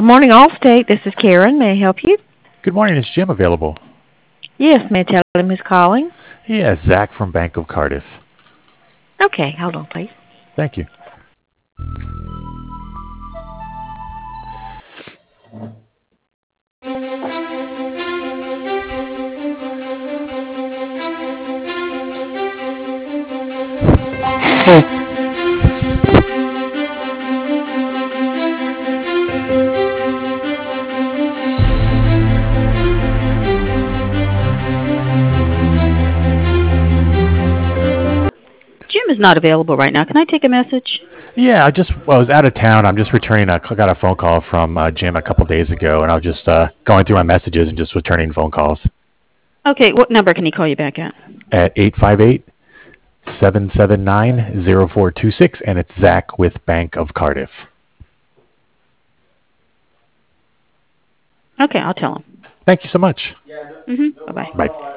morning, Allstate. This is Karen. May I help you? Good morning. Is Jim available? Yes, may I tell him who's calling? Yeah, Zach from Bank of Cardiff. Okay, hold on, please. Thank you. Jim is not available right now. Can I take a message? Yeah, I was out of town. I'm just returning. I got a phone call from Jim a couple days ago, and I was just going through my messages and just returning phone calls Okay, what number can he call you back at 858-779-0426, and it's Zach with Bank of Cardiff. Okay, I'll tell him. Thank you so much. Bye-bye. Bye.